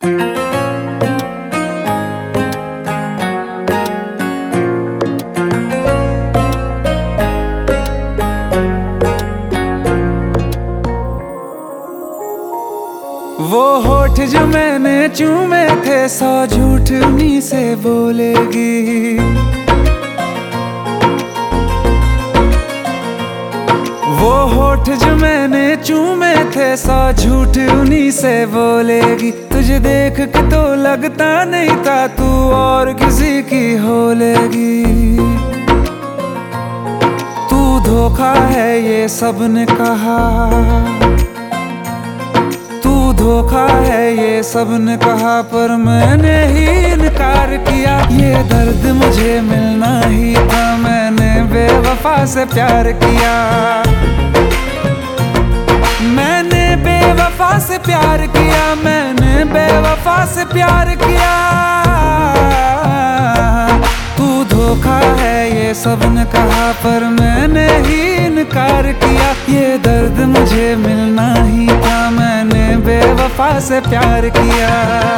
वो होठ जो मैंने चूमे थे 100 झूठ उन्हीं से बोलेगी। वो होठ जो मैंने चूमे थे 100 झूठ उन्हीं से बोलेगी। तुझे देख के तो लगता नहीं था तू और किसी की हो लेगी। तू धोखा है ये सबने कहा, धोखा है ये सबने कहा, पर मैंने ही इनकार किया। ये दर्द मुझे मिलना ही था, मैंने बेवफा से प्यार किया। मैंने बेवफा से प्यार किया, मैंने बेवफा से प्यार किया। तू धोखा है ये सबने कहा, पर मैंने ही इनकार किया। ये दर्द मुझे मिलना ही था, मैंने बेवफा से प्यार किया।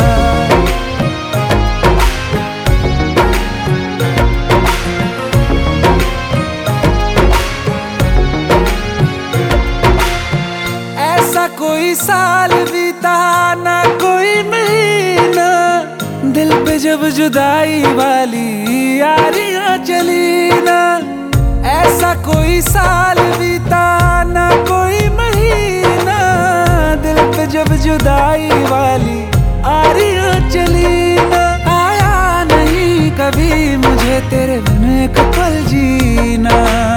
ऐसा कोई साल बीता ना कोई महीना, दिल पे जब जुदाई वाली यारियां चली ना। ऐसा कोई साल बीता ना कोई महीना, दिल पे जब जुदाई वाली यारियां चली ना। आया नहीं कभी मुझे तेरे बिन एक पल जीना।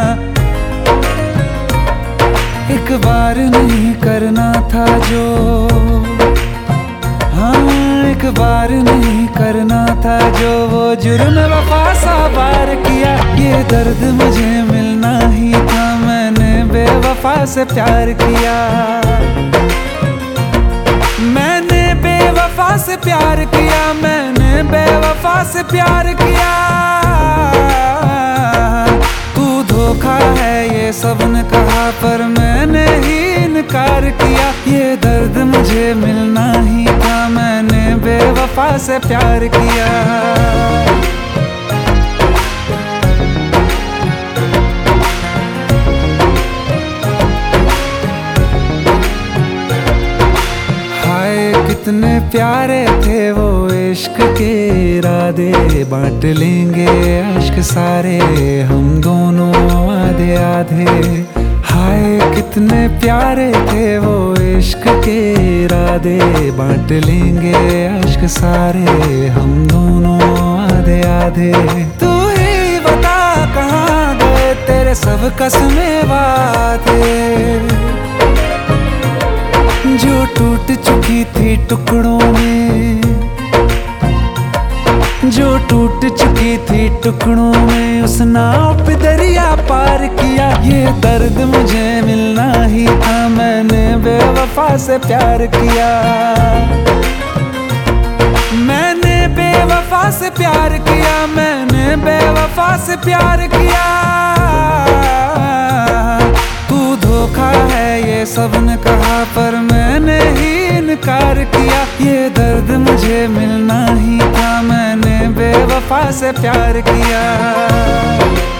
एक बार नहीं करना था जो, हाँ एक बार नहीं करना था जो, वो जुर्म वफा सा बार किया। ये दर्द मुझे मिलना ही था, मैंने बेवफा से प्यार किया। मैंने बेवफा से प्यार किया, मैंने बेवफा से प्यार किया। तू धोखा है ये सबने कहा, पर मैंने ही इनकार किया। ये दर्द मुझे मिलना ही था, मैंने बेवफा से प्यार किया। कितने प्यारे थे वो इश्क के इरादे, बांट लेंगे अश्क सारे हम दोनों आधे आधे। हाय कितने प्यारे थे वो इश्क के इरादे, बांट लेंगे अश्क सारे हम दोनों आधे आधे। तू ही बता कहाँ गए तेरे सब कसमें वादे, जो टूट चुकी थी टुकड़ों में, जो टूट चुकी थी टुकड़ों में। उस नाव पे दरिया पार किया। ये दर्द मुझे मिलना ही था, मैंने बेवफा से प्यार किया। मैंने बेवफा से प्यार किया, मैंने बेवफा से प्यार किया। तू धोखा है ये सबने कहा, पर मैंने ही इनकार किया। ये दर्द मुझे मिलना ही था, मैंने बेवफा से प्यार किया।